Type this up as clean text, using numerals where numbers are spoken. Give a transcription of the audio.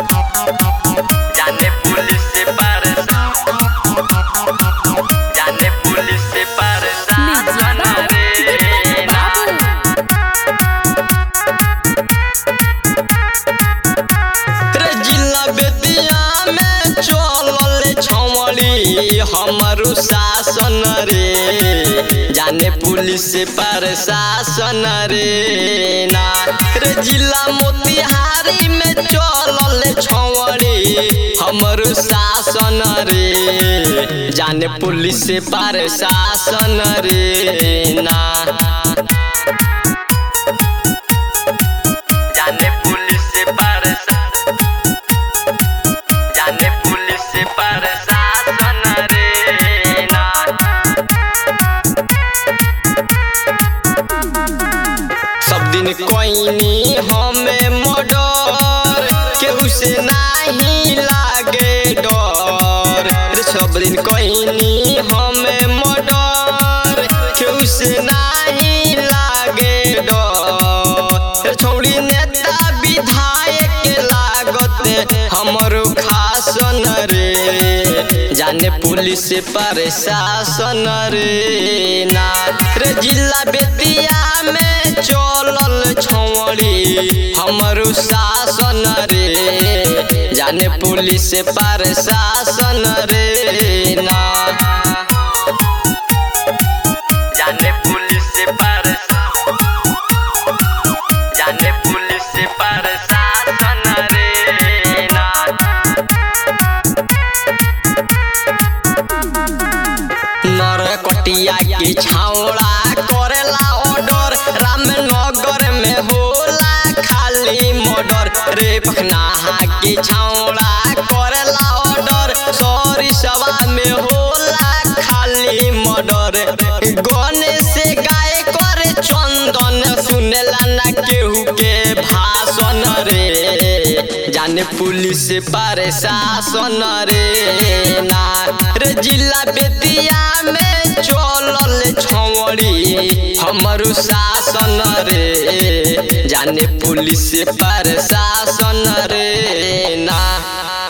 जाने पुलिस से परेशान, जाने पुलिस से परेशान रे ना। रे जिला बेतिया में चलल छौड़ी हमारो शासन रे, जाने पुलिस से प्रशासन रे ना। रे जिला मोतिहारी में चलल छौड़ी हमारो शासन रे, जाने पुलिस से प्रशासन रे ना। जाने पुलिस से प्रशासन, जाने पुलिस से प्रशासन रे ना। सब दिन कोइनी हमें मर्डर, केहू से नहीं लागे डर। सब दिन कोइनी हमें मर्डर, केहू से नहीं लागे डर। छौड़ी नेता विधायक लागत हमरो खासन रे, जाने पुलिस से प्रशासन रे ना। रे जिला बेतिया में चलल छौड़ी हमरो शासन रे, जाने पुलिस से प्रशासन रे ना। जाने पुलिस से प्रशासन, जाने पुलिस से प्रशासन रे ना। नरकटिया की छावड़ा करेला ऑर्डर, रामनगर में होला खाली मर्डर। रे पखनाहा की छावड़ा करेला ऑर्डर, सरिसवा में होला खाली मर्डर। गणेश से गाय करे चंदन, सुनेला ना केहू के भाषण रे, जाने पुलिस से प्रशासन रे ना। रे जिला बेतिया में चलल छौड़ी हमरो शासन रे, जाने पुलिस से प्रशासन रे ना।